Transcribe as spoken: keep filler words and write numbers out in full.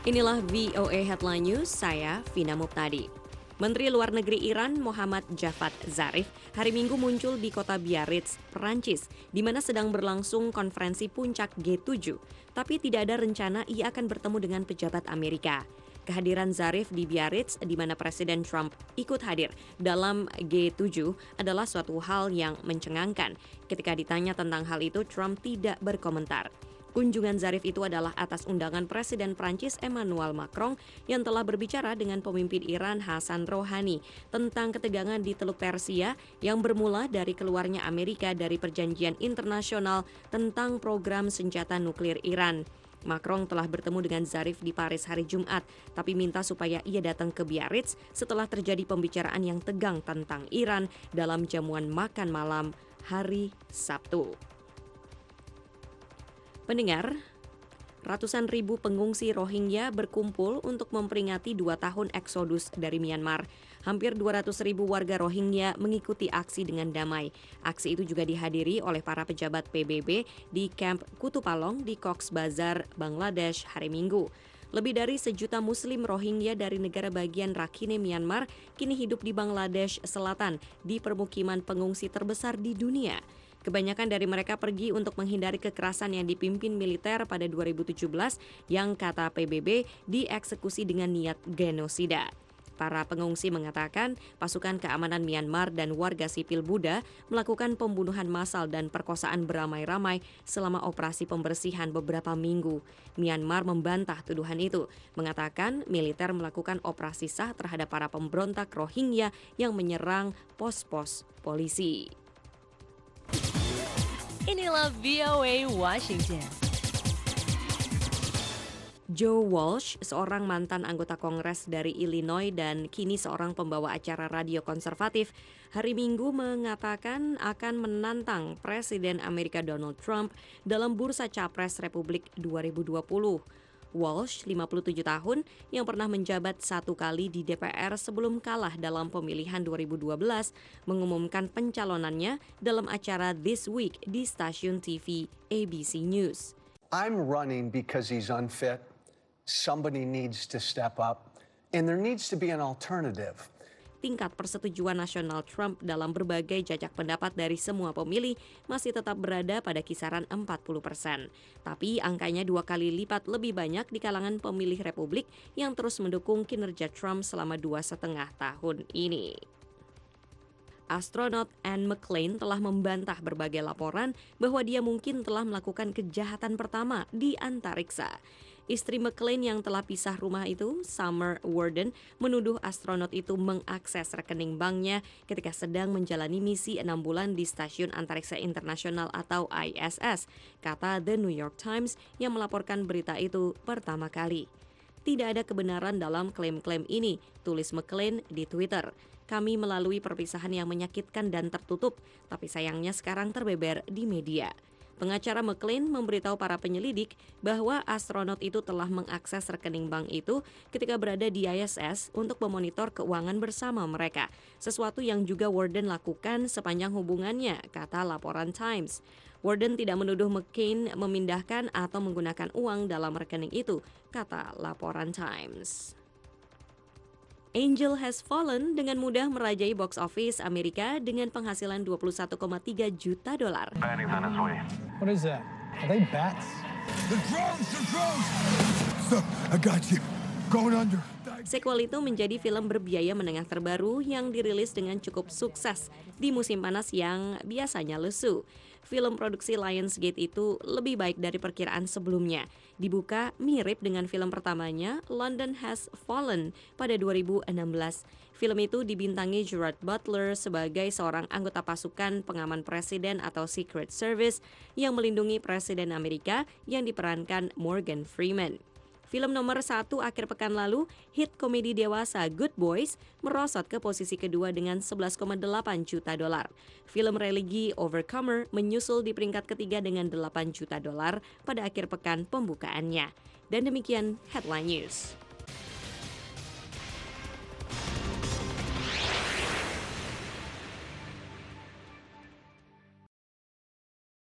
Inilah V O A Headline News, saya Vina Muptadi. Menteri Luar Negeri Iran Muhammad Javad Zarif hari Minggu muncul di kota Biarritz, Perancis, di mana sedang berlangsung konferensi puncak G tujuh. Tapi tidak ada rencana ia akan bertemu dengan pejabat Amerika. Kehadiran Zarif di Biarritz, di mana Presiden Trump ikut hadir dalam G tujuh, adalah suatu hal yang mencengangkan. Ketika ditanya tentang hal itu, Trump tidak berkomentar. Kunjungan Zarif itu adalah atas undangan Presiden Prancis Emmanuel Macron yang telah berbicara dengan pemimpin Iran Hassan Rouhani tentang ketegangan di Teluk Persia yang bermula dari keluarnya Amerika dari perjanjian internasional tentang program senjata nuklir Iran. Macron telah bertemu dengan Zarif di Paris hari Jumat, tapi minta supaya ia datang ke Biarritz setelah terjadi pembicaraan yang tegang tentang Iran dalam jamuan makan malam hari Sabtu. Pendengar, ratusan ribu pengungsi Rohingya berkumpul untuk memperingati dua tahun eksodus dari Myanmar. Hampir dua ratus ribu warga Rohingya mengikuti aksi dengan damai. Aksi itu juga dihadiri oleh para pejabat P B B di kamp Kutupalong di Cox's Bazar, Bangladesh hari Minggu. Lebih dari sejuta Muslim Rohingya dari negara bagian Rakhine Myanmar kini hidup di Bangladesh Selatan, di permukiman pengungsi terbesar di dunia. Kebanyakan dari mereka pergi untuk menghindari kekerasan yang dipimpin militer pada dua ribu tujuh belas yang kata P B B dieksekusi dengan niat genosida. Para pengungsi mengatakan pasukan keamanan Myanmar dan warga sipil Buddha melakukan pembunuhan massal dan perkosaan beramai-ramai selama operasi pembersihan beberapa minggu. Myanmar membantah tuduhan itu, mengatakan militer melakukan operasi sah terhadap para pemberontak Rohingya yang menyerang pos-pos polisi. Inilah V O A Washington. Joe Walsh, seorang mantan anggota Kongres dari Illinois dan kini seorang pembawa acara radio konservatif, hari Minggu mengatakan akan menantang Presiden Amerika Donald Trump dalam bursa Capres Republik dua ribu dua puluh. Walsh, lima puluh tujuh tahun, yang pernah menjabat satu kali di D P R sebelum kalah dalam pemilihan dua ribu dua belas, mengumumkan pencalonannya dalam acara This Week di stasiun T V A B C News. I'm running because he's unfit. Somebody needs to step up, and there needs to be an alternative. Tingkat persetujuan nasional Trump dalam berbagai jajak pendapat dari semua pemilih masih tetap berada pada kisaran empat puluh persen. Tapi angkanya dua kali lipat lebih banyak di kalangan pemilih Republik yang terus mendukung kinerja Trump selama dua setengah tahun ini. Astronot Anne McClain telah membantah berbagai laporan bahwa dia mungkin telah melakukan kejahatan pertama di antariksa. Istri McClain yang telah pisah rumah itu, Summer Worden, menuduh astronot itu mengakses rekening banknya ketika sedang menjalani misi enam bulan di Stasiun Antariksa Internasional atau I S S, kata The New York Times yang melaporkan berita itu pertama kali. Tidak ada kebenaran dalam klaim-klaim ini, tulis McClain di Twitter. Kami melalui perpisahan yang menyakitkan dan tertutup, tapi sayangnya sekarang terbeber di media. Pengacara McClain memberitahu para penyelidik bahwa astronot itu telah mengakses rekening bank itu ketika berada di I S S untuk memonitor keuangan bersama mereka, sesuatu yang juga Worden lakukan sepanjang hubungannya, kata laporan Times. Worden tidak menuduh McClain memindahkan atau menggunakan uang dalam rekening itu, kata laporan Times. Angel Has Fallen dengan mudah merajai box office Amerika dengan penghasilan dua puluh satu koma tiga juta dolar. What is that? Are they bats? The drones, the drones! So, I got you. Going under. Sequel itu menjadi film berbiaya menengah terbaru yang dirilis dengan cukup sukses di musim panas yang biasanya lesu. Film produksi Lionsgate itu lebih baik dari perkiraan sebelumnya. Dibuka mirip dengan film pertamanya, London Has Fallen, pada dua ribu enam belas. Film itu dibintangi Gerard Butler sebagai seorang anggota pasukan pengaman presiden atau Secret Service yang melindungi Presiden Amerika yang diperankan Morgan Freeman. Film nomor satu akhir pekan lalu, hit komedi dewasa Good Boys, merosot ke posisi kedua dengan sebelas koma delapan juta dolar. Film religi Overcomer menyusul di peringkat ketiga dengan delapan juta dolar pada akhir pekan pembukaannya. Dan demikian Headline News.